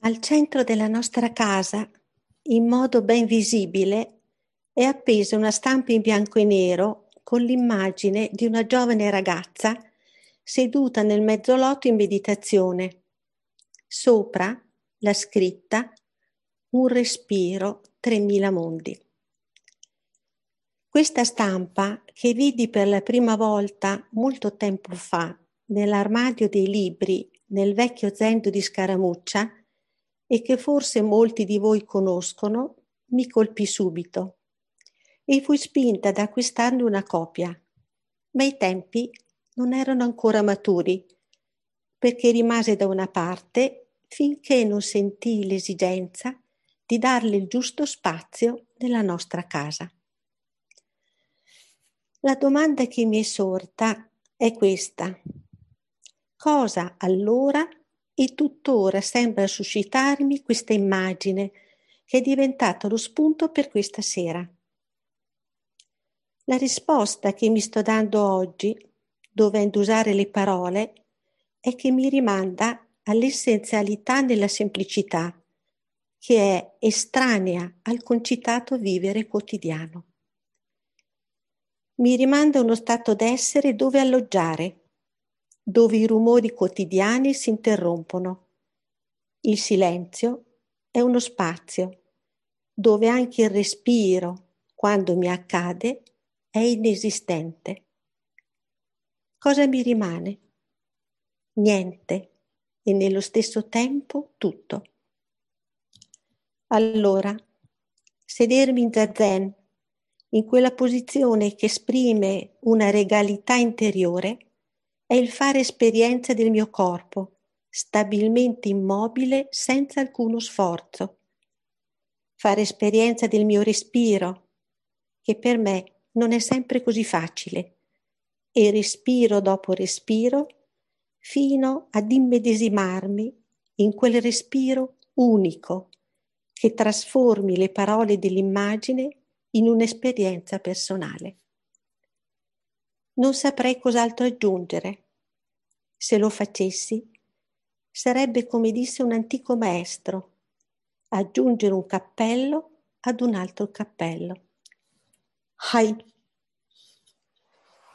Al centro della nostra casa, in modo ben visibile, è appesa una stampa in bianco e nero con l'immagine di una giovane ragazza seduta nel mezzolotto in meditazione. Sopra la scritta "Un respiro, 3000 mondi". Questa stampa, che vidi per la prima volta molto tempo fa nell'armadio dei libri nel vecchio zendo di Scaramuccia e che forse molti di voi conoscono, mi colpì subito e fui spinta ad acquistarne una copia, ma i tempi non erano ancora maturi, perché rimase da una parte finché non sentii l'esigenza di darle il giusto spazio nella nostra casa. La domanda che mi è sorta è questa: cosa allora e tuttora sembra suscitarmi questa immagine che è diventata lo spunto per questa sera? La risposta che mi sto dando oggi, dovendo usare le parole, è che mi rimanda all'essenzialità nella semplicità, che è estranea al concitato vivere quotidiano. Mi rimanda a uno stato d'essere dove alloggiare, dove i rumori quotidiani si interrompono. Il silenzio è uno spazio dove anche il respiro, quando mi accade, è inesistente. Cosa mi rimane? Niente e nello stesso tempo tutto. Allora, sedermi in zazen, in quella posizione che esprime una regalità interiore, è il fare esperienza del mio corpo, stabilmente immobile senza alcuno sforzo. Fare esperienza del mio respiro, che per me non è sempre così facile, e respiro dopo respiro, fino ad immedesimarmi in quel respiro unico che trasformi le parole dell'immagine in un'esperienza personale. Non saprei cos'altro aggiungere. Se lo facessi, sarebbe come disse un antico maestro: aggiungere un cappello ad un altro cappello. Hai